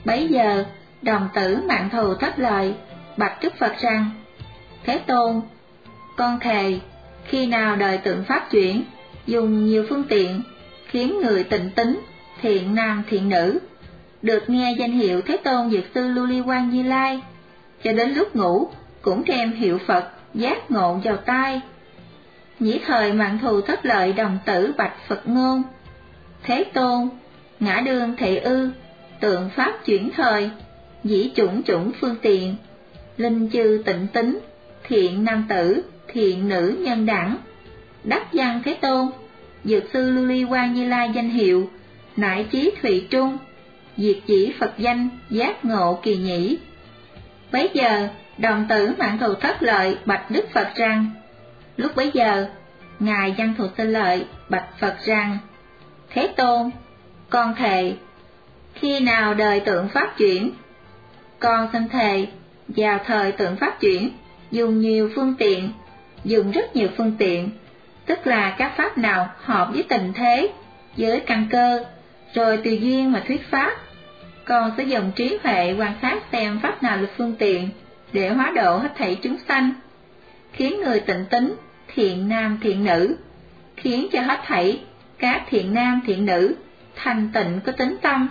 Bấy giờ, đồng tử Mạn Thù Thất Lợi bạch Đức Phật rằng: Thế Tôn, con thề khi nào đời tượng pháp chuyển, dùng nhiều phương tiện khiến người tịnh tín, thiện nam thiện nữ được nghe danh hiệu Thế Tôn Dược Sư Lưu Ly Quang Như Lai, cho đến lúc ngủ cũng đem hiệu Phật giác ngộ vào tai. Nhĩ thời Mạn Thù Thất Lợi đồng tử bạch Phật ngôn: Thế Tôn, ngã đương thị ư, tượng pháp chuyển thời, dĩ chủng chủng phương tiện, linh chư tịnh tín, thiện nam tử, thiện nữ nhân đẳng, đắc văn Thế Tôn, Dược Sư Lưu Ly Quang Như Lai danh hiệu, nại chí thủy trung, diệt chỉ Phật danh, giác ngộ kỳ nhĩ. Bấy giờ, đồng tử Mạn Thù Thất Lợi bạch Đức Phật rằng: Lúc bấy giờ, Ngài Văn Thù Sinh Lợi bạch Phật rằng: Thế Tôn, con thề khi nào đời tượng pháp chuyển, con xin thề vào thời tượng pháp chuyển, dùng nhiều phương tiện, dùng rất nhiều phương tiện, tức là các pháp nào hợp với tình thế, với căn cơ, rồi tùy duyên mà thuyết pháp. Con sẽ dùng trí huệ quan sát xem pháp nào là phương tiện để hóa độ hết thảy chúng sanh, khiến người tịnh tín, thiện nam thiện nữ, khiến cho hết thảy các thiện nam thiện nữ thành tịnh có tính tâm,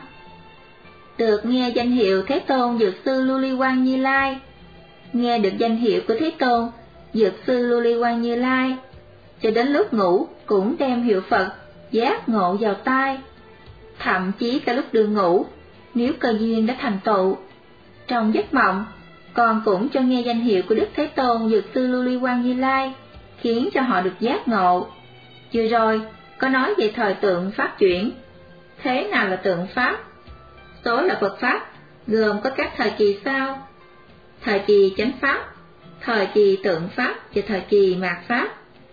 được nghe danh hiệu Thế Tôn Dược Sư Lưu Ly Quang Như Lai. Nghe được danh hiệu của Thế Tôn Dược Sư Lưu Ly Quang Như Lai, cho đến lúc ngủ cũng đem hiệu Phật giác ngộ vào tai. Thậm chí cả lúc đường ngủ, nếu cơ duyên đã thành tựu, trong giấc mộng con cũng cho nghe danh hiệu của Đức Thế Tôn Dược Sư Lưu Ly Quang Như Lai, khiến cho họ được giác ngộ. Vừa rồi có nói về thời tượng pháp chuyển. Thế nào là tượng pháp? Số là Phật pháp, gồm có các thời kỳ sau: thời kỳ chánh pháp, thời kỳ tượng pháp và thời kỳ mạt pháp.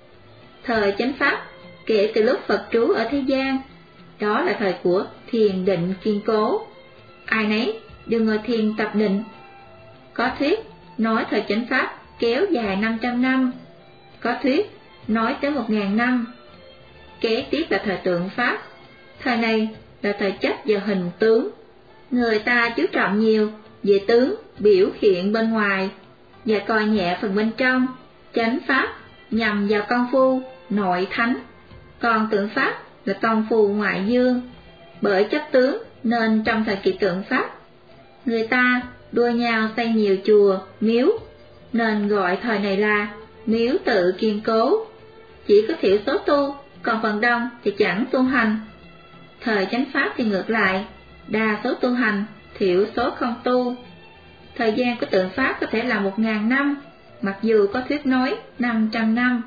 Thời chánh pháp kể từ lúc Phật trú ở thế gian, đó là thời của thiền định kiên cố, ai nấy đều ngồi thiền tập định. Có thuyết nói thời chánh pháp kéo dài 500 năm, có thuyết nói tới 1000 năm. Kế tiếp là thời tượng pháp, thời này là thời chất và hình tướng. Người ta chú trọng nhiều về tướng biểu hiện bên ngoài và coi nhẹ phần bên trong. Chánh pháp nhằm vào công phu nội thánh, còn tượng pháp là công phu ngoại dương. Bởi chấp tướng nên trong thời kỳ tượng pháp, người ta đua nhau xây nhiều chùa, miếu, nên gọi thời này là miếu tự kiên cố. Chỉ có thiểu số tu, còn phần đông thì chẳng tu hành. Thời chánh pháp thì ngược lại, đa số tu hành, thiểu số không tu. Thời gian của tượng pháp có thể là 1000 năm, mặc dù có thuyết nói 500 năm.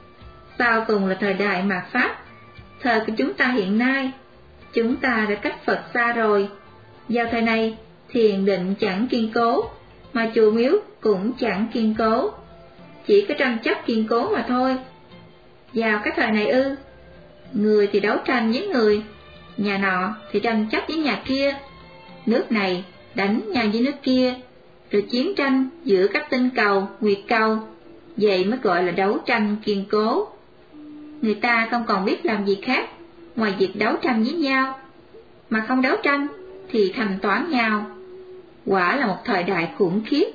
Sau cùng là thời đại mạt pháp, thời của chúng ta hiện nay. Chúng ta đã cách Phật xa rồi. Vào thời này, thiền định chẳng kiên cố, mà chùa miếu cũng chẳng kiên cố, chỉ có tranh chấp kiên cố mà thôi. Vào cái thời này ư? Người thì đấu tranh với người, nhà nọ thì tranh chấp với nhà kia, nước này đánh nhau với nước kia, rồi chiến tranh giữa các tinh cầu, nguyệt cầu. Vậy mới gọi là đấu tranh kiên cố. Người ta không còn biết làm gì khác ngoài việc đấu tranh với nhau, mà không đấu tranh thì thanh toán nhau. Quả là một thời đại khủng khiếp.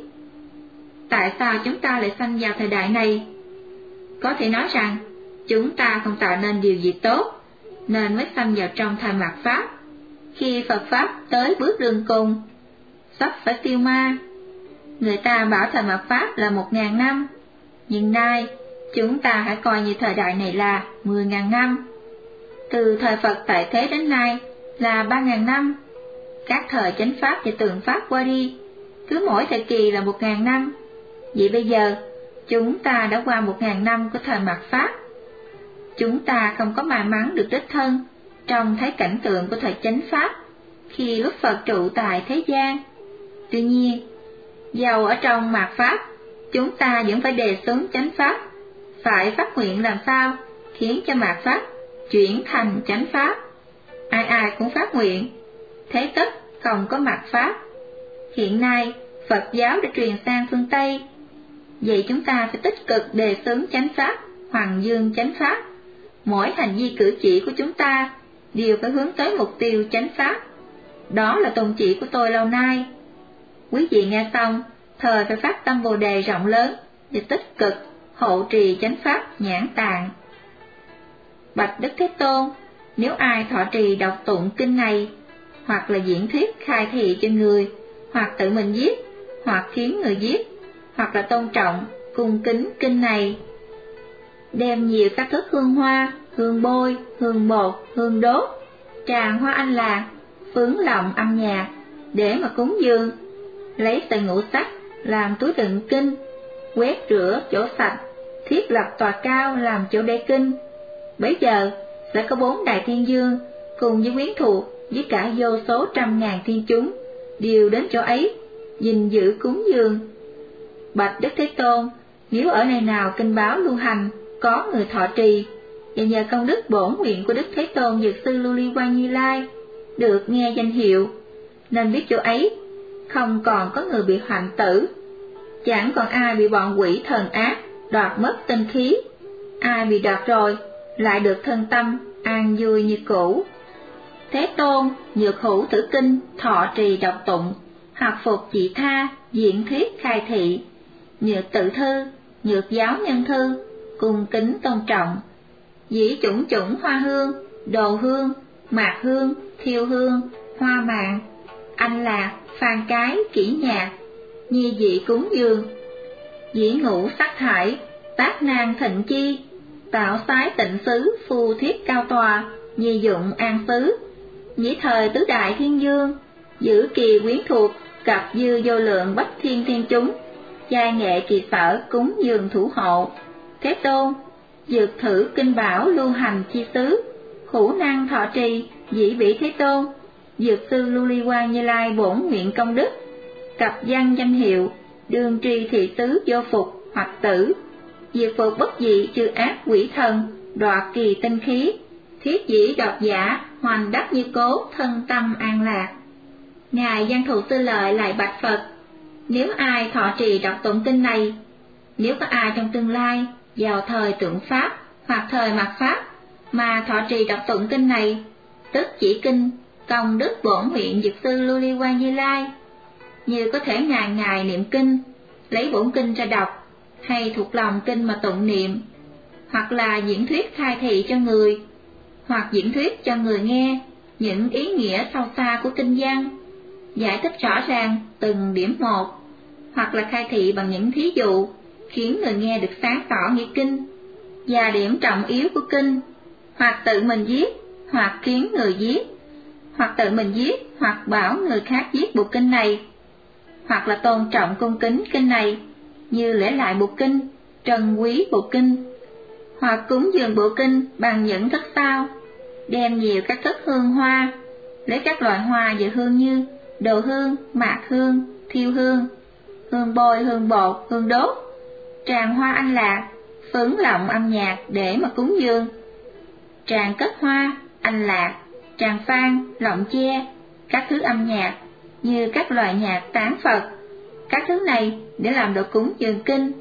Tại sao chúng ta lại sanh vào thời đại này? Có thể nói rằng chúng ta không tạo nên điều gì tốt, nên mới sanh vào trong thời mạt pháp. Khi Phật pháp tới bước đường cùng, sắp phải tiêu ma. Người ta bảo thời mạt pháp là 1000 năm, nhưng nay chúng ta hãy coi như thời đại này là 10.000 năm. Từ thời Phật tại thế đến nay là 3.000 năm. Các thời chánh pháp và tượng pháp qua đi, cứ mỗi thời kỳ là 1.000 năm. Vậy bây giờ chúng ta đã qua 1.000 năm của thời mạt pháp. Chúng ta không có may mắn được đích thân trông thấy cảnh tượng của thời chánh pháp khi lúc Phật trụ tại thế gian. Tuy nhiên, dầu ở trong mạt pháp, chúng ta vẫn phải đề xướng chánh pháp, phải phát nguyện làm sao khiến cho mạt pháp chuyển thành chánh pháp. Ai ai cũng phát nguyện, thế tất không có mạt pháp. Hiện nay Phật giáo đã truyền sang phương Tây, vậy chúng ta phải tích cực đề xướng chánh pháp, hoằng dương chánh pháp. Mỗi hành vi cử chỉ của chúng ta đều phải hướng tới mục tiêu chánh pháp. Đó là tôn chỉ của tôi lâu nay. Quý vị nghe xong, thời phải phát tâm Bồ đề rộng lớn và tích cực hộ trì chánh pháp nhãn tạng. Bạch Đức Thế Tôn, nếu ai thọ trì đọc tụng kinh này, hoặc là diễn thuyết khai thị cho người, hoặc tự mình viết, hoặc khiến người viết, hoặc là tôn trọng, cung kính kinh này, đem nhiều các thức hương hoa, hương bôi, hương bột, hương đốt, tràng hoa anh lạc, phướng lọng âm nhạc để mà cúng dường, lấy sợi ngũ sắc làm túi đựng kinh, quét rửa chỗ sạch, thiết lập tòa cao làm chỗ để kinh. Bấy giờ sẽ có 4 đại thiên dương cùng với quyến thuộc với cả vô số trăm ngàn thiên chúng đều đến chỗ ấy gìn giữ cúng dường. Bạch Đức Thế Tôn, nếu ở nơi nào kinh báo lưu hành có người thọ trì, và nhờ công đức bổn nguyện của Đức Thế Tôn Dược Sư Lưu Ly Quang Như Lai được nghe danh hiệu, nên biết chỗ ấy không còn có người bị hoạnh tử, chẳng còn ai bị bọn quỷ thần ác đoạt mất tinh khí, ai bị đoạt rồi lại được thân tâm an vui như cũ. Thế Tôn, nhược hữu tử kinh thọ trì đọc tụng, học phục chị tha diễn thuyết khai thị, nhược tự thư, nhược giáo nhân thư, cung kính tôn trọng, dĩ chủng chủng hoa hương, đồ hương, mạc hương, thiêu hương, hoa màng, anh lạc, phan cái, kỹ nhạc, nhi dị cúng dường, dĩ ngũ sắc thải, tác nan thịnh chi, tạo sái tịnh xứ, phù thiết cao tòa, nhi dụng an xứ, nhĩ thời tứ đại thiên dương, giữ kỳ quyến thuộc, cặp dư vô lượng bách thiên thiên chúng, giai nghệ kỳ sở cúng dường thủ hộ. Thế Tôn, dược thử kinh bảo lưu hành chi xứ, hữu năng thọ trì, dĩ bỉ Thế Tôn, Dược Sư Lưu Ly Quang Như Lai bổn nguyện công đức, cặp văn danh hiệu, đương tri thị xứ vô phục hoặc tử, diệt phục bất dị trừ ác quỷ thần, đoạt kỳ tinh khí, thiết dĩ độc giả, hoành đắc như cố, thân tâm an lạc. Ngài Văn Thù Sư Lợi lại bạch Phật, nếu ai thọ trì đọc tụng kinh này, nếu có ai trong tương lai vào thời tượng pháp hoặc thời mạt pháp mà thọ trì đọc tụng kinh này, tức chỉ kinh công đức bổn nguyện Dược Sư Lưu Ly Quang Như Lai, như có thể ngày ngày niệm kinh, lấy bổn kinh ra đọc, hay thuộc lòng kinh mà tụng niệm, hoặc là diễn thuyết khai thị cho người, hoặc diễn thuyết cho người nghe những ý nghĩa sâu xa của kinh văn, giải thích rõ ràng từng điểm một, hoặc là khai thị bằng những thí dụ khiến người nghe được sáng tỏ nghĩa kinh và điểm trọng yếu của kinh, hoặc tự mình viết, hoặc khiến người viết, hoặc tự mình viết, hoặc bảo người khác viết bộ kinh này, hoặc là tôn trọng cung kính kinh này như lễ lại bộ kinh, trân quý bộ kinh, hoặc cúng dường bộ kinh bằng những thức sau, đem nhiều các thức hương hoa, lấy các loại hoa và hương như đồ hương, mạc hương, thiêu hương, hương bôi, hương bột, hương đốt, tràng hoa anh lạc, phướng lọng âm nhạc để mà cúng dường, tràng cất hoa, anh lạc, tràng phan, lọng che, các thứ âm nhạc như các loại nhạc tán Phật, các thứ này để làm đồ cúng dường kinh,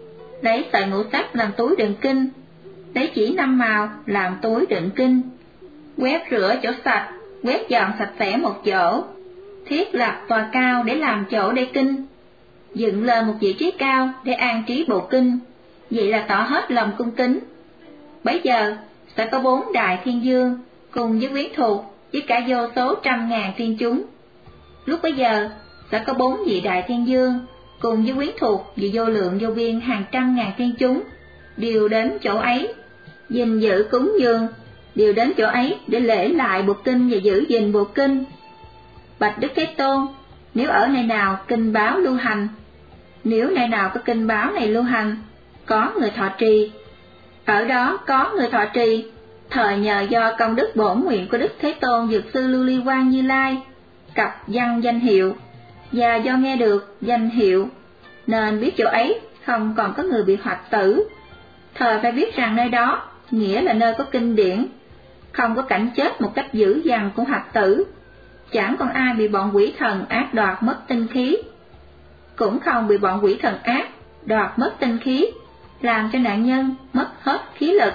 lấy sợi ngũ sắc làm túi đựng kinh, lấy chỉ 5 màu làm túi đựng kinh, quét rửa chỗ sạch, quét dọn sạch sẽ một chỗ, thiết lập tòa cao để làm chỗ để kinh, dựng lên một vị trí cao để an trí bộ kinh, vậy là tỏ hết lòng cung kính. Bấy giờ sẽ có 4 đại thiên dương cùng với quyến thuộc với cả vô số trăm ngàn thiên chúng. Lúc bấy giờ sẽ có 4 vị đại thiên dương cùng với quyến thuộc vì vô lượng vô biên hàng trăm ngàn thiên chúng đều đến chỗ ấy gìn giữ cúng dường, đều đến chỗ ấy để lễ lại bộ kinh và giữ gìn bộ kinh. Bạch Đức Thế Tôn, nếu ở nơi nào kinh báo lưu hành, nếu nơi nào có kinh báo này lưu hành, có người thọ trì, ở đó có người thọ trì, thời nhờ do công đức bổn nguyện của Đức Thế Tôn Dược Sư Lưu Ly Quang Như Lai, cặp văn danh hiệu, và do nghe được danh hiệu, nên biết chỗ ấy không còn có người bị hoạch tử. Thời phải biết rằng nơi đó nghĩa là nơi có kinh điển, không có cảnh chết một cách dữ dằn của hoạch tử, chẳng còn ai bị bọn quỷ thần ác đoạt mất tinh khí, cũng không bị bọn quỷ thần ác đoạt mất tinh khí, làm cho nạn nhân mất hết khí lực.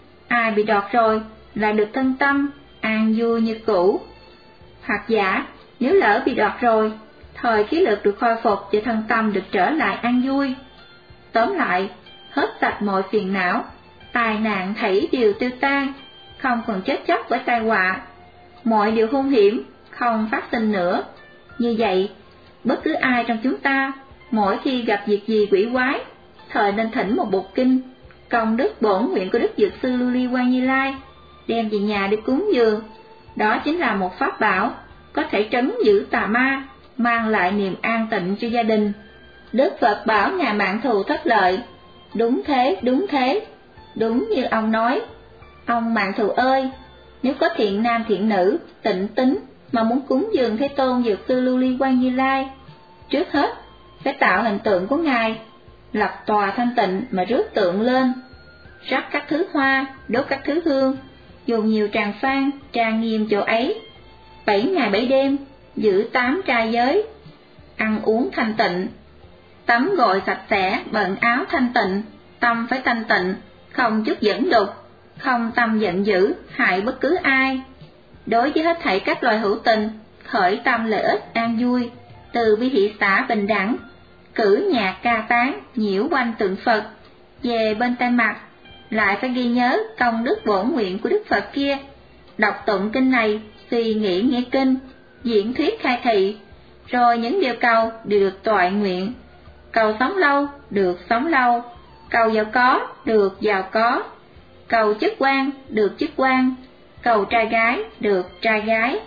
Ai bị đoạt rồi lại được thân tâm an vui như cũ. Hoặc giả Nếu lỡ bị đoạt rồi, thời khí lực được khôi phục và thân tâm được trở lại an vui. Tóm lại, hết sạch mọi phiền não, tai nạn thảy đều tiêu tan, không còn chết chóc bởi tai họa, mọi điều hung hiểm không phát sinh nữa. Như vậy, bất cứ ai trong chúng ta, mỗi khi gặp việc gì quỷ quái, thời nên thỉnh một bột kinh, công đức bổn nguyện của Đức Dược Sư Lưu Ly Quang Như Lai, đem về nhà để cúng dường. Đó chính là một pháp bảo, có thể trấn giữ tà ma, mang lại niềm an tịnh cho gia đình. Đức Phật bảo nhà Mạn Thù Thất Lợi, đúng thế, đúng thế, đúng như ông nói. Ông Mạn Thù ơi, nếu có thiện nam thiện nữ, tịnh tín mà muốn cúng dường Thế Tôn Dược Sư Lưu Ly Quang Như Lai, trước hết phải tạo hình tượng của Ngài, lập tòa thanh tịnh mà rước tượng lên, rắc các thứ hoa, đốt các thứ hương, dùng nhiều tràng phan, trang nghiêm chỗ ấy, 7 ngày 7 đêm, giữ 8 trai giới, ăn uống thanh tịnh, tắm gội sạch sẽ, bận áo thanh tịnh, tâm phải thanh tịnh, không chút dẫn đục, không tâm giận dữ, hại bất cứ ai. Đối với hết thảy các loài hữu tình, khởi tâm lợi ích an vui, từ bi hỷ xả bình đẳng, cử nhạc ca tán, nhiễu quanh tượng Phật, về bên tay mặt, lại phải ghi nhớ công đức bổn nguyện của Đức Phật kia, đọc tụng kinh này, suy nghĩ nghe kinh, diễn thuyết khai thị, rồi những điều cầu đều được toại nguyện. Cầu sống lâu, được sống lâu, cầu giàu có, được giàu có, cầu chức quan, được chức quan, cầu trai gái, được trai gái.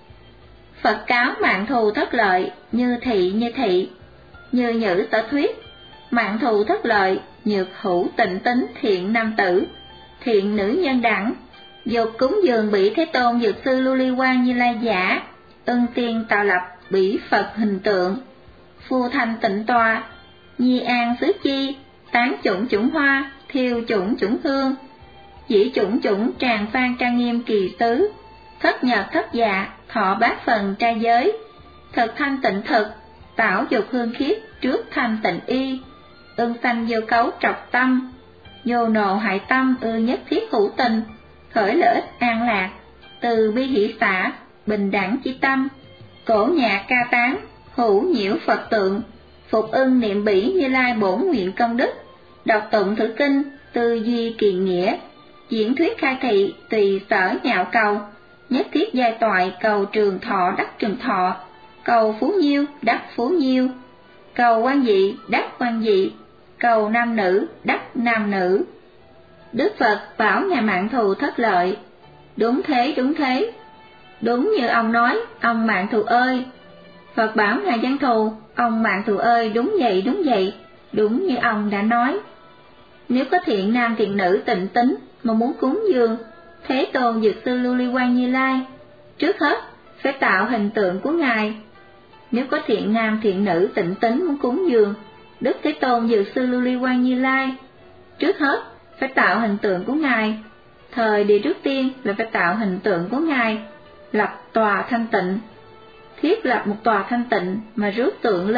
Phật cáo Mạn Thù Thất Lợi, như thị, như nhữ sở thuyết. Mạn Thù Thất Lợi, nhược hữu tịnh tín thiện nam tử, thiện nữ nhân đẳng, dục cúng dường bị Thế Tôn Dược Sư Lưu Ly Quang Như Lai giả, ưng tiên tạo lập bỉ Phật hình tượng, phu thanh tịnh tòa, nhi an xứ chi, tán chủng chủng hoa, thiêu chủng chủng hương, chỉ chủng chủng tràng phan trang nghiêm kỳ tứ, thất nhật thất dạ, thọ bát phần trai giới, thực thanh tịnh thực, tảo dục hương khiết trước thanh tịnh y, ưng sanh vô cấu trọc tâm, vô nộ hại tâm ư nhất thiết hữu tình, khởi lợi ích an lạc, từ bi hỷ xả, bình đẳng chi tâm, cổ nhạc ca tán, hữu nhiễu Phật tượng, phục ưng niệm bỉ Như Lai bổn nguyện công đức, đọc tụng thử kinh, tư duy kỳ nghĩa, diễn thuyết khai thị, tùy sở nhạo cầu, nhất thiết giai toại cầu trường thọ đắc trường thọ, cầu phú nhiêu đắc phú nhiêu, cầu quan dị đắc quan dị, cầu nam nữ đắc nam nữ. Đức Phật bảo nhà Mạn Thù Thất Lợi, đúng thế, đúng thế, đúng như ông nói, ông Mạn Thù ơi. Phật bảo ngài Văn Thù, ông Mạn Thù ơi, đúng vậy, đúng như ông đã nói. Nếu có thiện nam thiện nữ tịnh tín mà muốn cúng dường Thế Tôn Dược Sư Lưu Ly Quang Như Lai, trước hết phải tạo hình tượng của Ngài. Nếu có thiện nam thiện nữ tịnh tín muốn cúng dường Đức Thế Tôn Dược Sư Lưu Ly Quang Như Lai, trước hết phải tạo hình tượng của Ngài. Thời điều trước tiên là phải tạo hình tượng của Ngài, lập tòa thanh tịnh, thiết lập một tòa thanh tịnh mà rước tượng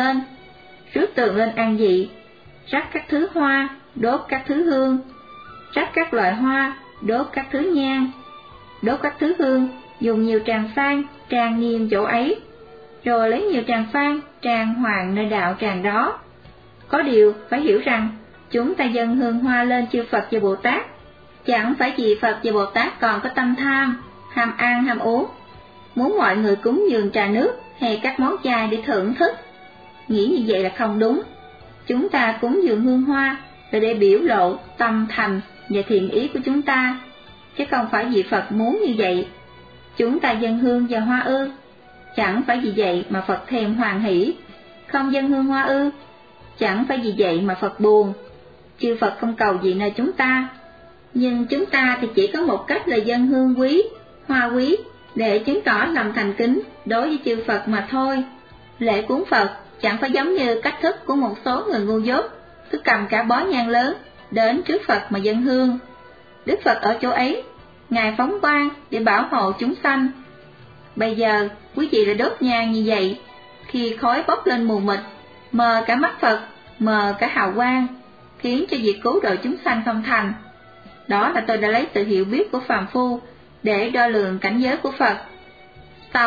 lên an dị, rắc các thứ hoa, đốt các thứ hương, rắc các loại hoa, đốt các thứ nhang, đốt các thứ hương, dùng nhiều tràng phan, trang nghiêm chỗ ấy, rồi lấy nhiều tràng phan, trang hoàng nơi đạo tràng đó. Có điều phải hiểu rằng, chúng ta dâng hương hoa lên chư Phật và Bồ Tát, chẳng phải vì Phật và Bồ Tát còn có tâm tham, ham ăn ham uống, muốn mọi người cúng dường trà nước hay các món chay để thưởng thức. Nghĩ như vậy là không đúng. Chúng ta cúng dường hương hoa là để biểu lộ tâm thành và thiện ý của chúng ta, chứ không phải vì Phật muốn như vậy. Chúng ta dâng hương và hoa ư? Chẳng phải vì vậy mà Phật thèm hoan hỷ. Không dâng hương hoa ư? Chẳng phải vì vậy mà Phật buồn. Chư Phật không cầu gì nơi chúng ta, nhưng chúng ta thì chỉ có một cách là dâng hương quý, hoa quý, để chứng tỏ lòng thành kính đối với chư Phật mà thôi. Lễ cúng Phật chẳng phải giống như cách thức của một số người ngu dốt, cứ cầm cả bó nhang lớn đến trước Phật mà dâng hương. Đức Phật ở chỗ ấy, Ngài phóng quang để bảo hộ chúng sanh. Bây giờ quý vị lại đốt nhang như vậy, khi khói bốc lên mù mịt, mờ cả mắt Phật, mờ cả hào quang, khiến cho việc cứu độ chúng sanh không thành. Đó là tôi đã lấy sự hiểu biết của phàm phu để đo lường cảnh giới của Phật. Xong,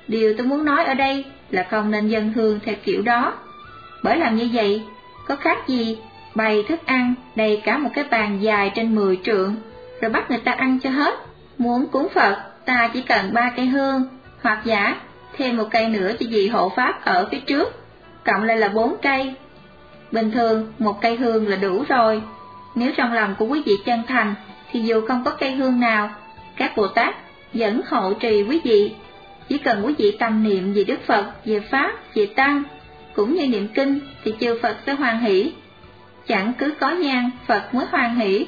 Điều tôi muốn nói ở đây là không nên dâng hương theo kiểu đó. Bởi làm như vậy, có khác gì bày thức ăn đầy cả một cái bàn dài trên 10 trượng, rồi bắt người ta ăn cho hết. Muốn cúng Phật, ta chỉ cần 3 cây hương, hoặc giả thêm một cây nữa cho vị hộ pháp ở phía trước, cộng lại là 4 cây. Bình thường, một cây hương là đủ rồi. Nếu trong lòng của quý vị chân thành, thì dù không có cây hương nào, các Bồ Tát vẫn hộ trì quý vị. Chỉ cần quý vị tâm niệm về Đức Phật, về Pháp, về Tăng, cũng như niệm kinh, thì chư Phật sẽ hoan hỷ. Chẳng cứ có nhang, Phật mới hoan hỷ.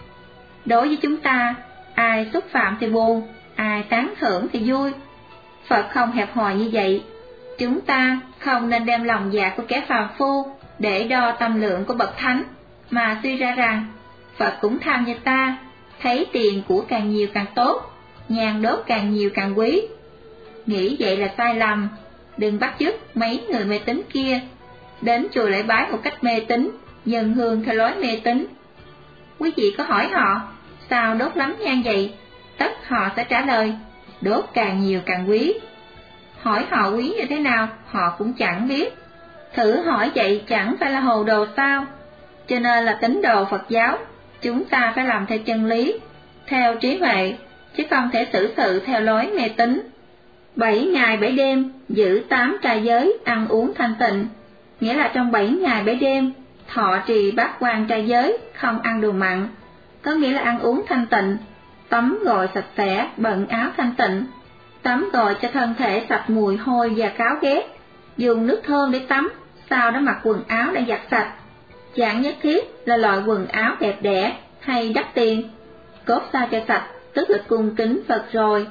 Đối với chúng ta, ai xúc phạm thì buồn, ai tán thưởng thì vui. Phật không hẹp hòi như vậy. Chúng ta không nên đem lòng dạ của kẻ phàm phu để đo tâm lượng của bậc thánh, mà suy ra rằng Phật cũng tham như ta, thấy tiền của càng nhiều càng tốt, nhang đốt càng nhiều càng quý. Nghĩ vậy là sai lầm. Đừng bắt chước mấy người mê tín kia, đến chùa lễ bái một cách mê tín, dâng hương theo lối mê tín. Quý vị có hỏi họ, sao đốt lắm nhang vậy? Tất họ sẽ trả lời, đốt càng nhiều càng quý. Hỏi họ quý như thế nào, họ cũng chẳng biết. Thử hỏi vậy chẳng phải là hồ đồ sao? Cho nên là tín đồ Phật giáo, chúng ta phải làm theo chân lý, theo trí huệ, chứ không thể xử sự theo lối mê tín. 7 ngày 7 đêm giữ 8 trai giới, ăn uống thanh tịnh, nghĩa là trong 7 ngày 7 đêm thọ trì bát quan trai giới, không ăn đồ mặn, có nghĩa là ăn uống thanh tịnh, tắm gội sạch sẽ, bận áo thanh tịnh, tắm gội cho thân thể sạch mùi hôi và cáo ghét, dùng nước thơm để tắm, sau đó mặc quần áo đã giặt sạch. Chẳng nhất thiết là loại quần áo đẹp đẽ hay đắt tiền, cốt sao cho sạch, tức là cung kính Phật rồi.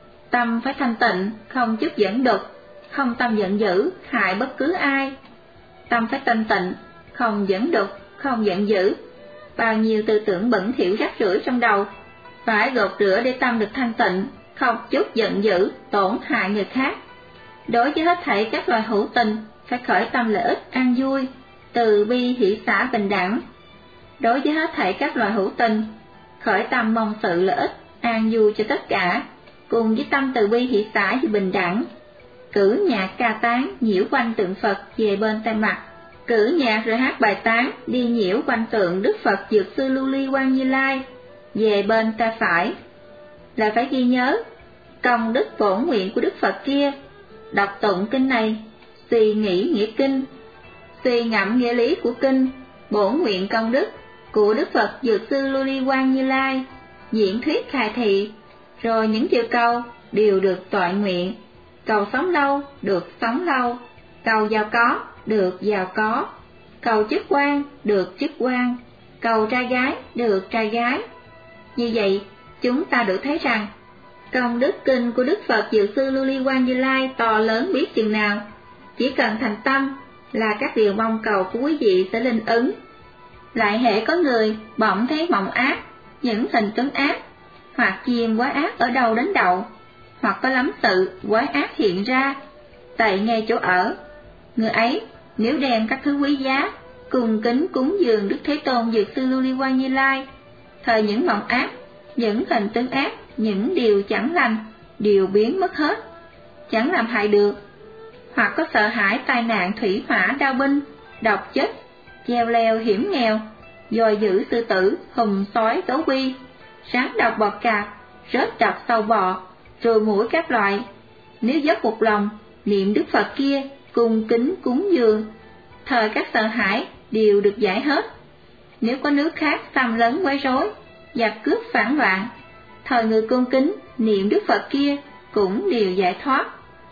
Tâm phải thanh tịnh, không chút dẫn đục, không tâm giận dữ, hại bất cứ ai. Tâm phải thanh tịnh, không dẫn đục, không giận dữ. Bao nhiêu tư tưởng bẩn thỉu rác rưởi trong đầu, phải gột rửa để tâm được thanh tịnh, không chút giận dữ, tổn hại người khác. Đối với hết thảy các loài hữu tình, phải khởi tâm lợi ích an vui, từ bi hỷ xả bình đẳng. Đối với hết thảy các loài hữu tình, khởi tâm mong sự lợi ích an vui cho tất cả, cùng với tâm từ bi hỷ xả và bình đẳng. Cử nhạc ca tán nhiễu quanh tượng Phật về bên tay mặt, cử nhạc rồi hát bài tán đi nhiễu quanh tượng Đức Phật Dược Sư Lưu Ly Quang Như Lai về bên tay phải. Là phải ghi nhớ công đức bổn nguyện của Đức Phật kia. Đọc tụng kinh này, suy nghĩ nghĩa kinh, suy ngẫm nghĩa lý của kinh, bổn nguyện công đức của Đức Phật Dược Sư Lưu Ly Quang Như Lai, diễn thuyết khai thị, rồi những điều cầu đều được toại nguyện. Cầu sống lâu được sống lâu, cầu giàu có được giàu có, cầu chức quan được chức quan, cầu trai gái được trai gái. Như vậy, chúng ta được thấy rằng công đức kinh của Đức Phật Dược Sư Lưu Ly Quang Như Lai to lớn biết chừng nào. Chỉ cần thành tâm là các điều mong cầu của quý vị sẽ linh ứng. Lại hễ có người bỗng thấy mộng ác, những hình tướng ác, hoặc chim quái ác ở đâu đến đậu, hoặc có lắm sự quái ác hiện ra tại ngay chỗ ở, người ấy nếu đem các thứ quý giá cung kính cúng dường Đức Thế Tôn Dược Sư Lưu Ly Quang Như Lai, thời những mộng ác, những hình tướng ác, những điều chẳng lành đều biến mất hết, chẳng làm hại được. Hoặc có sợ hãi tai nạn thủy hỏa đao binh, độc chết, treo leo hiểm nghèo, dòi dữ sư tử, hùng sói gấu quy, rắn độc bọt cạp, rết độc sâu bọ, rồi mũi các loại. Nếu dốc một lòng niệm Đức Phật kia, cung kính cúng dường, thời các sợ hãi đều được giải hết. Nếu có nước khác xâm lấn quấy rối, giặc cướp phản loạn, thời người cung kính niệm Đức Phật kia cũng đều giải thoát.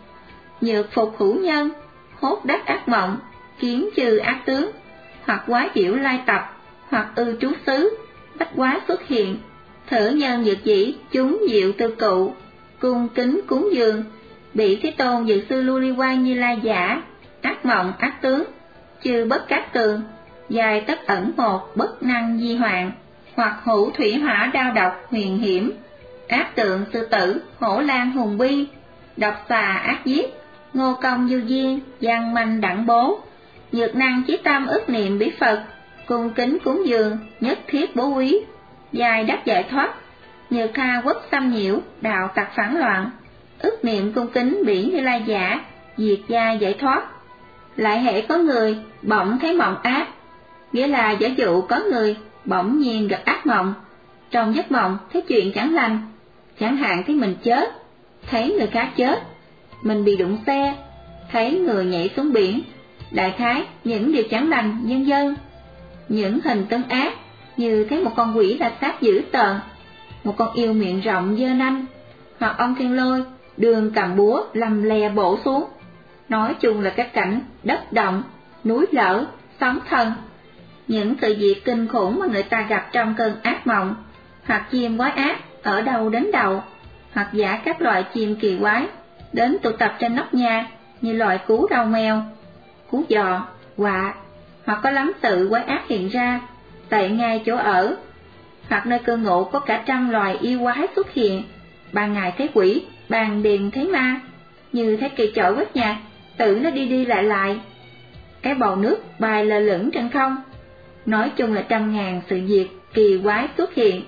Nhược phục hữu nhân, hốt đắc ác mộng, kiến trừ ác tướng, hoặc quái diệu lai tập, hoặc ư trú xứ, bách quái xuất hiện, thử nhân dược dĩ, chúng diệu tư cụ, cung kính cúng dường, bị Thế Tôn Dược Sư Lưu Ly Quang Như Lai giả, ác mộng ác tướng, chư bất cát tường, dài tất ẩn một bất năng di hoạn, hoặc hữu thủy hỏa đao độc huyền hiểm, ác tượng sư tử, hổ lan hùng bi, độc xà ác giết, ngô công du duyên, gian manh đẳng bố, nhược năng chí tâm ức niệm bí Phật, cung kính cúng dường, nhất thiết bố quý, dài đắc giải thoát, nhược tha quốc xâm nhiễu, đạo tặc phản loạn, ức niệm cung kính bỉ Như Lai giả, diệt gia giải thoát. Lại hễ có người bỗng thấy mộng ác, nghĩa là giả dụ có người bỗng nhiên gặp ác mộng, trong giấc mộng thấy chuyện chẳng lành, chẳng hạn thấy mình chết, thấy người khác chết, mình bị đụng xe, thấy người nhảy xuống biển, đại khái những điều chẳng lành vân vân. Những hình tướng ác như thấy một con quỷ la sát dữ tợn, một con yêu miệng rộng giơ nanh, hoặc ông Thiên Lôi đường cầm búa lầm lè bổ xuống. Nói chung là các cảnh đất động, núi lở, sóng thần, những sự việc kinh khủng mà người ta gặp trong cơn ác mộng, hoặc chim quái ác ở đâu đến đầu, hoặc giả các loại chim kỳ quái đến tụ tập trên nóc nhà như loài cú đầu mèo, cú giò, quạ, hoặc có lắm sự quái ác hiện ra tại ngay chỗ ở, hoặc nơi cư ngụ có cả trăm loài yêu quái xuất hiện, ban ngày thấy quỷ, ban đêm thấy ma, như thấy cây chổi quét nhạc, tự nó đi đi lại lại, cái bầu nước bay lơ lửng trên không. Nói chung là trăm ngàn sự việc kỳ quái xuất hiện.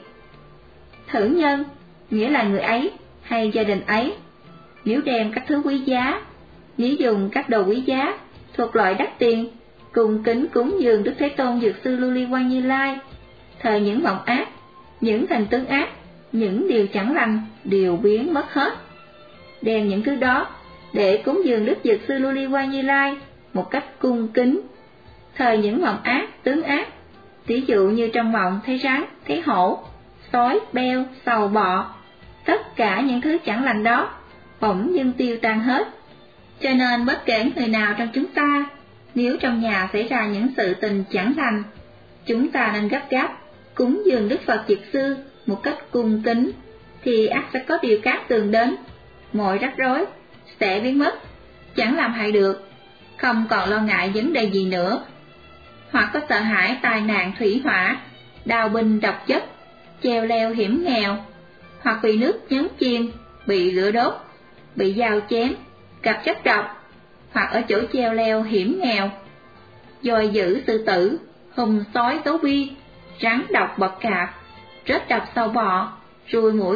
Thử nhân, nghĩa là người ấy hay gia đình ấy, nếu đem các thứ quý giá, nếu dùng các đồ quý giá thuộc loại đắt tiền, cung kính cúng dường Đức Thế Tôn Dược Sư Lưu Ly Quang Như Lai, thời những mộng ác, những hình tướng ác, những điều chẳng lành đều biến mất hết. Đem những thứ đó để cúng dường Đức Dược Sư Lưu Ly Quang Như Lai một cách cung kính, thời những mộng ác, tướng ác, ví dụ như trong mộng thấy rắn, thấy hổ, sói, beo, sầu bọ, tất cả những thứ chẳng lành đó bỗng dưng tiêu tan hết. Cho nên bất kể người nào trong chúng ta, nếu trong nhà xảy ra những sự tình chẳng lành, chúng ta nên gấp gáp cúng dường Đức Phật Dược Sư một cách cung kính, thì ắt sẽ có điều cát tường đến, mọi rắc rối sẽ biến mất, chẳng làm hại được, không còn lo ngại vấn đề gì nữa. Hoặc có sợ hãi tai nạn thủy hỏa, đào binh độc chất, treo leo hiểm nghèo, hoặc bị nước nhấn chìm, bị lửa đốt, bị dao chém, gặp chất độc, hoặc ở chỗ treo leo hiểm nghèo, dòi dữ sư tử, hùng sói tấu bi, rắn độc bọt cạp, rết độc sâu bọ, ruồi muỗi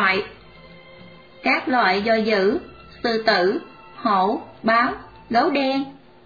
các loại dòi dữ, sư tử, hổ, báo, gấu đen,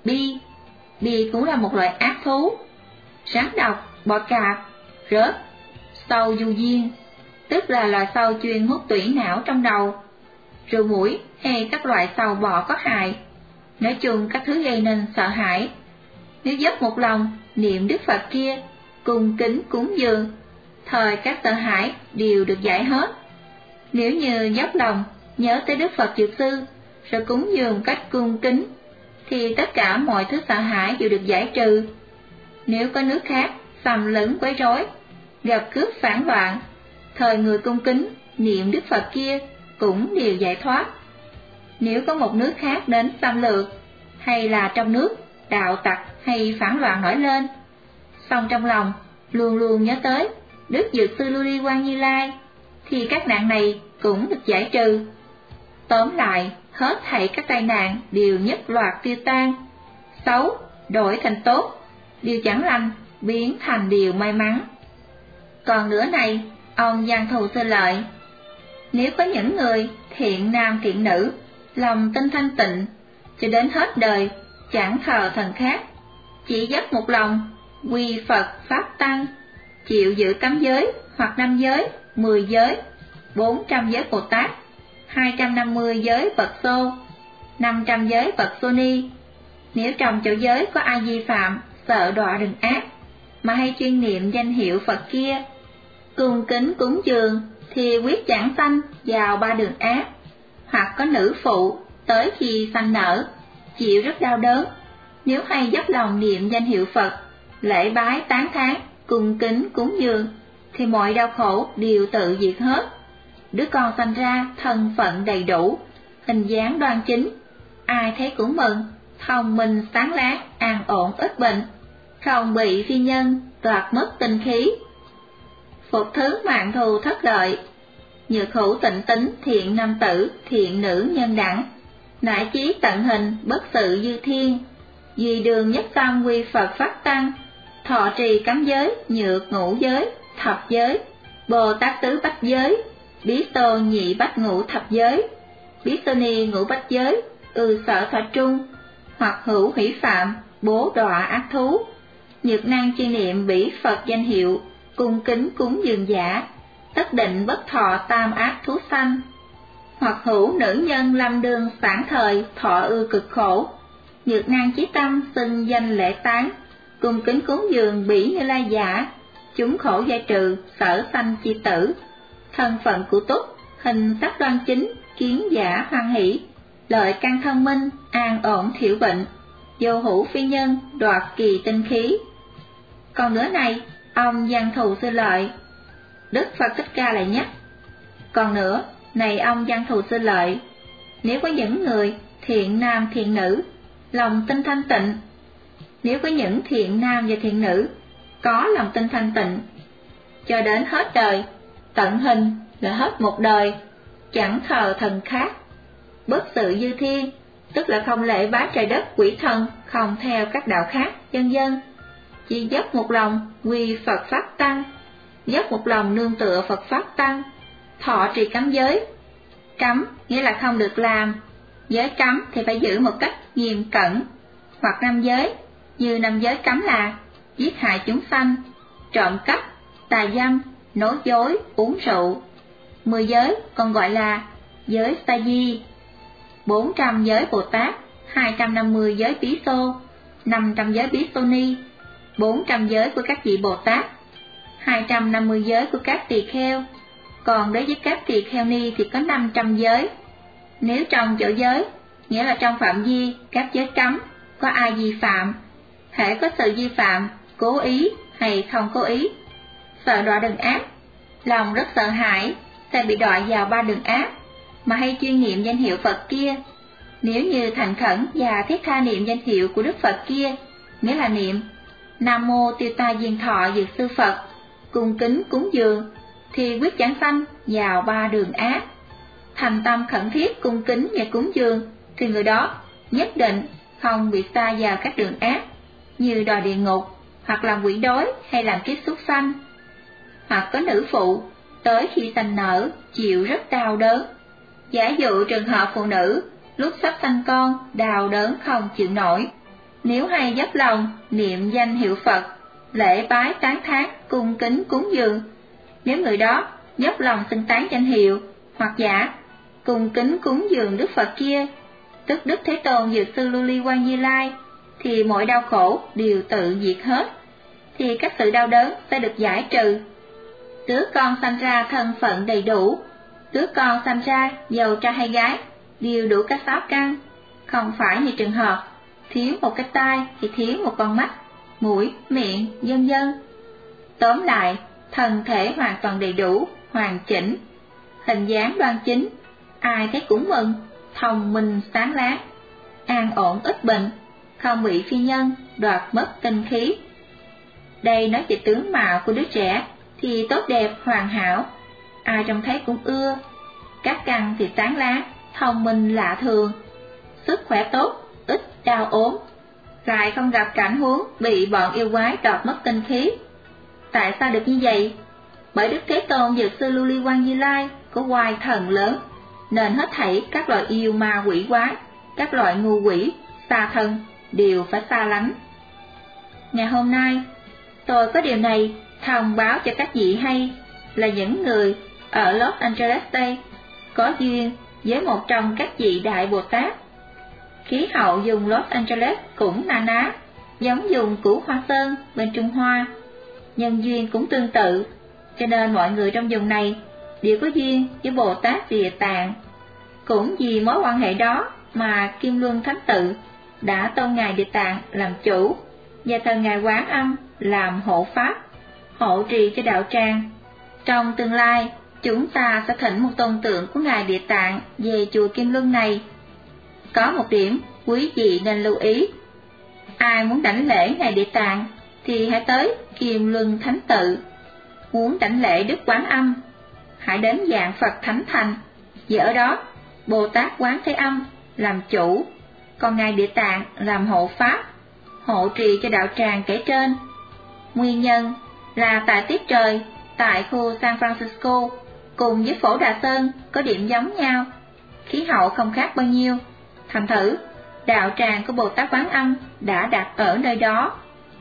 bi cũng là một loại ác thú, rắn độc, bọ cạp, rớt, sâu du diên, tức là loài sâu chuyên hút tủy não trong đầu, ruồi muỗi hay các loại sâu bọ có hại, nói chung các thứ gây nên sợ hãi. Nếu dốc một lòng niệm Đức Phật kia, cung kính cúng dường, thời các sợ hãi đều được giải hết. Nếu như dốc lòng nhớ tới Đức Phật Dược Sư rồi cúng dường cách cung kính, thì tất cả mọi thứ sợ hãi đều được giải trừ. Nếu có nước khác xâm lấn quấy rối, gặp cướp phản loạn, thời người cung kính niệm Đức Phật kia cũng đều giải thoát. Nếu có một nước khác đến xâm lược, hay là trong nước đạo tặc hay phản loạn nổi lên, song trong lòng luôn luôn nhớ tới Đức Dược Sư Lưu Ly Quang Như Lai, thì các nạn này cũng được giải trừ. Tóm lại, hết thảy các tai nạn đều nhất loạt tiêu tan, xấu đổi thành tốt, điều chẳng lành biến thành điều may mắn. Còn nữa này, ông Văn Thù Sư Lợi, nếu có những người thiện nam thiện nữ, lòng tinh thanh tịnh, cho đến hết đời chẳng thờ thần khác, chỉ dắt một lòng quy Phật Pháp Tăng, chịu giữ 8 giới hoặc 5 giới, 10 giới, 400 giới Bồ Tát, 250 giới Phật Xô, 500 giới Phật Xô Ni. Nếu trong chỗ giới có ai vi phạm, sợ đọa đường ác, mà hay chuyên niệm danh hiệu Phật kia, cung kính cúng dường, thì quyết chẳng sanh vào 3 đường ác. Hoặc có nữ phụ tới khi sanh nở, chịu rất đau đớn, nếu hay dốc lòng niệm danh hiệu Phật, lễ bái tán thán, cung kính cúng dường, thì mọi đau khổ đều tự diệt hết. Đứa con sanh ra thân phận đầy đủ, hình dáng đoan chính, ai thấy cũng mừng, thông minh sáng láng, an ổn ít bệnh, không bị phi nhân đoạt mất tinh khí. Phục thứ mạng thù thất lợi, nhược hữu tịnh tính, thiện nam tử, thiện nữ nhân đẳng, nại chí tận hình, bất sự dư thiên, vì đường nhất tâm quy Phật Pháp Tăng, thọ trì cấm giới, nhược ngũ giới, thập giới, Bồ Tát tứ bách giới, Bí Tô nhị bách ngũ thập giới, Bistoni ngũ bách giới, sở thọ trung, hoặc hữu hủy phạm, bố đọa ác thú. Nhược năng chuyên niệm bỉ Phật danh hiệu, cung kính cúng dường giả, tất định bất thọ tam ác thú sanh. Hoặc hữu nữ nhân lâm đương sản thời, thọ cực khổ. Nhược năng chí tâm xưng danh lễ tán, cung kính cúng dường bỉ Như Lai giả, chúng khổ giai trừ, sở sanh chi tử. Thân phận của túc, hình sắc đoan chính, kiến giả hoan hỷ, lợi căn thông minh, an ổn thiểu bệnh, vô hữu phi nhân, đoạt kỳ tinh khí. Còn nữa này, ông Văn Thù Sư Lợi, Đức Phật Thích Ca lại nhắc. Còn nữa, này ông Văn Thù Sư Lợi, nếu có những người thiện nam thiện nữ, lòng tin thanh tịnh, nếu có những thiện nam và thiện nữ có lòng tin thanh tịnh, cho đến hết đời, tận hình là hết một đời, chẳng thờ thần khác, bất sự dư thiên, tức là không lễ bái trời đất quỷ thần, không theo các đạo khác, vân vân, chỉ dốc một lòng quy Phật pháp tăng, dốc một lòng nương tựa Phật pháp tăng, thọ trì cấm giới. Cấm nghĩa là không được làm, giới cấm thì phải giữ một cách nghiêm cẩn. Hoặc năm giới, như năm giới cấm là giết hại chúng sanh, trộm cắp, tà dâm, nói dối, uống rượu. 10 giới còn gọi là giới sa di, 400 giới Bồ Tát, 250 giới Bí Xô, 500 giới Bí Xô Ni, 400 giới của các vị Bồ Tát, 250 giới của các tỳ kheo. Còn đối với các tỳ kheo ni thì có 500 giới. Nếu trong chỗ giới, nghĩa là trong phạm vi các giới cấm, có ai vi phạm, hễ có sự vi phạm, cố ý hay không cố ý, sợ đọa đường ác, lòng rất sợ hãi, sẽ bị đọa vào 3 đường ác, mà hay chuyên niệm danh hiệu Phật kia. Nếu như thành khẩn và thiết tha niệm danh hiệu của Đức Phật kia, nghĩa là niệm Nam Mô Tiêu Ta Diên Thọ Dược Sư Phật, cung kính cúng dường, thì quyết chẳng sanh vào 3 đường ác. Thành tâm khẩn thiết cung kính và cúng dường, thì người đó nhất định không bị sa vào các đường ác, như đọa địa ngục, hoặc làm quỷ đói, hay làm kiếp súc sanh. Hoặc có nữ phụ, tới khi sanh nở, chịu rất đau đớn. Giả dụ trường hợp phụ nữ, lúc sắp sanh con, đau đớn không chịu nổi. Nếu hay dốc lòng, niệm danh hiệu Phật, lễ bái tán thán, cung kính cúng dường, nếu người đó dốc lòng xưng tán danh hiệu, hoặc giả cung kính cúng dường Đức Phật kia, tức Đức Thế Tôn Dược Sư Lưu Ly Quang Như Lai, thì mọi đau khổ đều tự diệt hết, thì các sự đau đớn sẽ được giải trừ. Đứa con sanh ra thân phận đầy đủ, đứa con sanh ra giàu trai hay gái đều đủ các 6 căn, không phải như trường hợp thiếu một cái tai thì thiếu một con mắt, mũi, miệng, vân vân. Tóm lại, thân thể hoàn toàn đầy đủ, hoàn chỉnh, hình dáng đoan chính, ai thấy cũng mừng, thông minh sáng láng, an ổn ít bệnh, không bị phi nhân đoạt mất tinh khí. Đây nói về tướng mạo của đứa trẻ thì tốt đẹp hoàn hảo, ai trông thấy cũng ưa. Các căn thì sáng láng, thông minh lạ thường, sức khỏe tốt, ít đau ốm, lại không gặp cảnh huống bị bọn yêu quái đoạt mất tinh khí. Tại sao được như vậy? Bởi Đức Thế Tôn Dược Sư Lưu Ly Quang Như Lai có oai thần lớn, nên hết thảy các loại yêu ma quỷ quái, các loại ngu quỷ, xa thân đều phải xa lánh. Ngày hôm nay, tôi có điều này thông báo cho các vị hay, là những người ở Los Angeles đây có duyên với một trong các vị Đại Bồ Tát. Khí hậu vùng Los Angeles cũng na ná, giống vùng Củ Hoa Sơn bên Trung Hoa. Nhân duyên cũng tương tự, cho nên mọi người trong vùng này đều có duyên với Bồ Tát Địa Tạng. Cũng vì mối quan hệ đó mà Kim Luân Thánh Tự đã tôn Ngài Địa Tạng làm chủ và thờ Ngài Quán Âm làm hộ pháp, hộ trì cho đạo tràng. Trong tương lai, chúng ta sẽ thỉnh một tôn tượng của Ngài Địa Tạng về chùa Kim Luân này. Có một điểm quý vị nên lưu ý, ai muốn đảnh lễ Ngài Địa Tạng thì hãy tới Kim Luân Thánh Tự. Muốn đảnh lễ Đức Quán Âm, hãy đến Vạn Phật Thánh Thành, vì ở đó Bồ Tát Quán Thế Âm làm chủ, còn Ngài Địa Tạng làm hộ pháp, hộ trì cho đạo tràng kể trên. Nguyên nhân là tại tiết trời tại khu San Francisco cùng với Phổ Đà Sơn có điểm giống nhau. khí hậu không khác bao nhiêu. Thành thử, đạo tràng của Bồ Tát Quán Âm đã đặt ở nơi đó.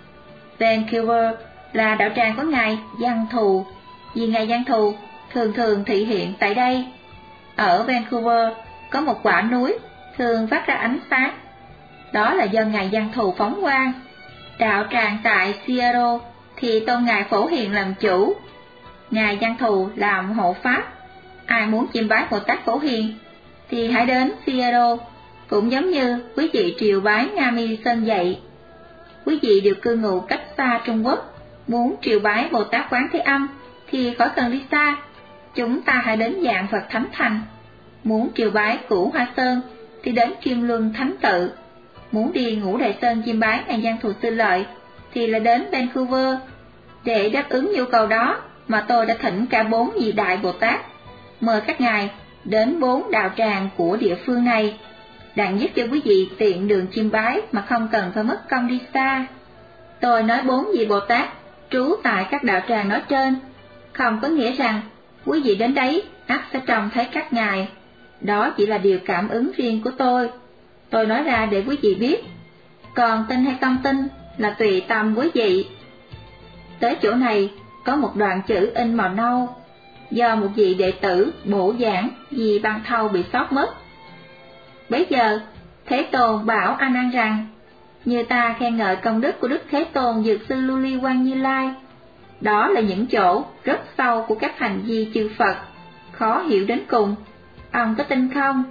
Vancouver là đạo tràng của Ngài Văn Thù, vì Ngài Văn Thù thường thường thị hiện tại đây. Ở Vancouver có một quả núi thường phát ra ánh sáng, đó là do Ngài Văn Thù phóng quang. Đạo tràng tại Seattle thì tôn Ngài Phổ Hiền làm chủ, Ngài Văn Thù làm hộ pháp. Ai muốn chiêm bái Bồ Tát Phổ Hiền thì hãy đến Seattle, cũng giống như quý vị triều bái Nga Mi Sơn vậy. Quý vị đều cư ngụ cách xa Trung Quốc, muốn triều bái Bồ Tát Quán Thế Âm thì khỏi cần đi xa, chúng ta hãy đến Dạng Phật Thánh Thành. Muốn triều bái Cửu Hoa Sơn thì đến Kim Luân Thánh Tự. Muốn đi Ngũ Đại Sơn chiêm bái Ngài Văn Thù Sư Lợi thì là đến Vancouver. Để đáp ứng nhu cầu đó mà tôi đã thỉnh cả 4 vị Đại Bồ Tát, mời các ngài đến 4 đạo tràng của địa phương này, đặng giúp cho quý vị tiện đường chiêm bái mà không cần phải mất công đi xa. Tôi nói 4 vị Bồ Tát trú tại các đạo tràng nói trên, không có nghĩa rằng quý vị đến đấy ắt sẽ trông thấy các ngài. Đó chỉ là điều cảm ứng riêng của tôi nói ra để quý vị biết, còn tin hay không tin là tùy tâm quý vị. Tới chỗ này có một đoạn chữ in màu nâu, do một vị đệ tử bổ giảng vì băng thâu bị sót mất. Bấy giờ Thế Tôn bảo A Nan rằng, như ta khen ngợi công đức của Đức Thế Tôn Dược Sư Lưu Ly Quang Như Lai, đó là những chỗ rất sâu của các hành vi chư Phật, khó hiểu đến cùng. Ông có tin không?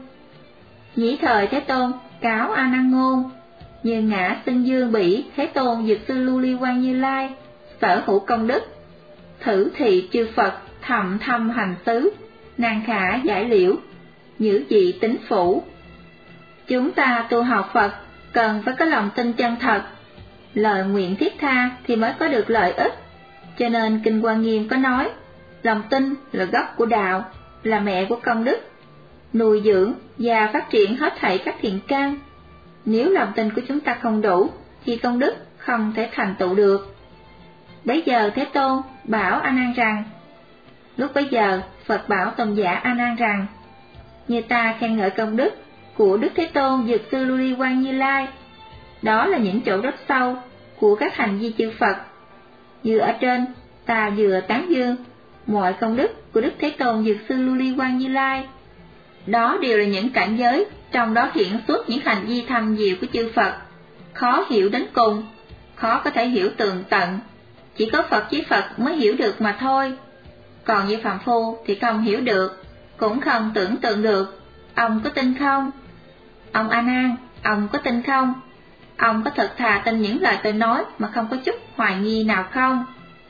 Nhĩ thời Thế Tôn cáo A Nan ngôn, như ngã sinh dương bỉ Thế Tôn Dược Sư Lưu Ly Quang Như Lai sở hữu công đức, thử thị chư Phật thầm thâm hành xứ, nan khả giải liễu, nhữ dị tính phủ. Chúng ta tu học Phật cần phải có lòng tin chân thật, lời nguyện thiết tha thì mới có được lợi ích. Cho nên Kinh Hoa Nghiêm có nói, lòng tin là gốc của đạo, là mẹ của công đức, nuôi dưỡng và phát triển hết thảy các thiện căn. Nếu lòng tin của chúng ta không đủ thì công đức không thể thành tựu được. Bấy giờ Thế Tôn bảo A Nan rằng, lúc bấy giờ Phật bảo tôn giả A Nan rằng, như ta khen ngợi công đức của Đức Thế Tôn Dược Sư Lưu Ly Quang Như Lai, đó là những chỗ rất sâu của các hành vi chư Phật. Như ở trên ta vừa tán dương mọi công đức của Đức Thế Tôn Dược Sư Lưu Ly Quang Như Lai, đó đều là những cảnh giới trong đó hiện xuất những hành vi thâm diệu của chư Phật, khó hiểu đến cùng, khó có thể hiểu tường tận, chỉ có Phật với Phật mới hiểu được mà thôi. Còn như phàm phu thì không hiểu được, cũng không tưởng tượng được. Ông có tin không? Ông A Nan, ông có tin không? Ông có thật thà tin những lời tôi nói mà không có chút hoài nghi nào không?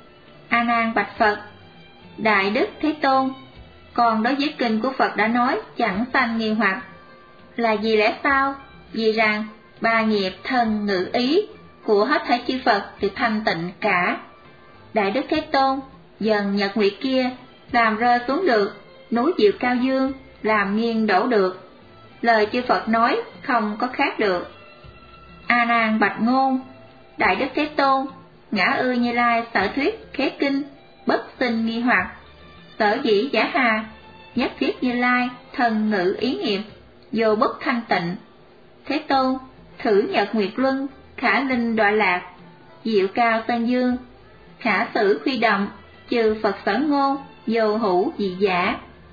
A Nan bạch Phật, Đại Đức Thế Tôn, còn đối với kinh của Phật đã nói chẳng sanh nghi hoặc, là vì lẽ sao? Vì rằng 3 nghiệp thân ngữ ý của hết thảy chư Phật thì thanh tịnh cả. Đại Đức Thế Tôn, dần nhật nguyệt kia làm rơi xuống được, núi Diệu Cao Dương làm nghiêng đổ được, lời chư Phật nói không có khác được. A Nan bạch ngôn, Đại Đức Thế Tôn, ngã ư Như Lai sở thuyết khế kinh bất sinh nghi hoặc, sở dĩ giả hà nhất thiết Như Lai thần ngữ ý nghiệp vô bất thanh tịnh. Thế Tôn, thử nhật nguyệt luân khả linh đọa lạc, diệu cao sơn dương, khả sử khuy động, trừ Phật sở ngôn vô hữu dị giả.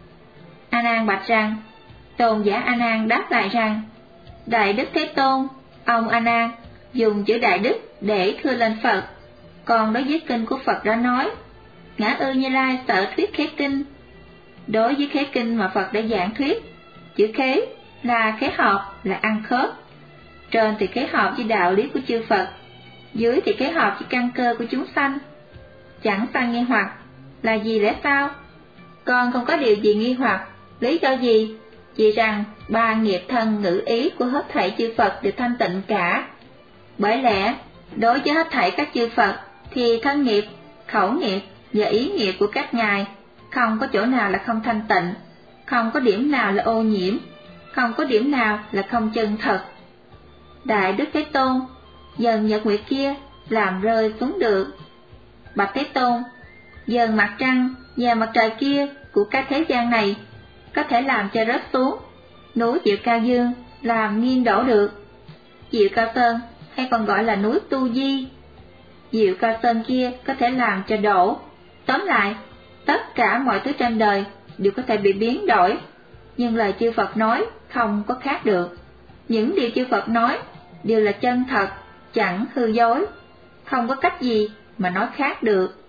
A Nan bạch rằng, tôn giả A Nan đáp lại rằng, Đại Đức Thế Tôn, ông A Nan dùng chữ Đại Đức để thưa lên Phật, còn đối với kinh của Phật đã nói, ngã ư Như Lai sở thuyết khế kinh. Đối với khế kinh mà Phật đã giảng thuyết, chữ khế là khế hợp, là ăn khớp. Trên thì khế hợp với đạo lý của chư Phật, dưới thì khế hợp với căn cơ của chúng sanh. Chẳng sanh nghi hoặc, là gì lẽ sao? Con không có điều gì nghi hoặc, lý do gì? Vì rằng 3 nghiệp thân ngữ ý của hết thảy chư Phật đều thanh tịnh cả. Bởi lẽ, đối với hết thảy các chư Phật thì thân nghiệp, khẩu nghiệp và ý nghiệp của các ngài không có chỗ nào là không thanh tịnh, không có điểm nào là ô nhiễm, không có điểm nào là không chân thật. Đại Đức Thế Tôn, dần nhật nguyệt kia làm rơi xuống được. Bạch Thế Tôn, dần mặt trăng và mặt trời kia của các thế gian này có thể làm cho rớt xuống, Núi Diệu Cao Dương làm nghiêng đổ được. Diệu Cao Sơn hay còn gọi là núi Tu Di. Diệu Cao Sơn kia có thể làm cho đổ. Tóm lại, tất cả mọi thứ trên đời đều có thể bị biến đổi, nhưng lời chư Phật nói không có khác được. Những điều chư Phật nói đều là chân thật, chẳng hư dối, không có cách gì mà nói khác được.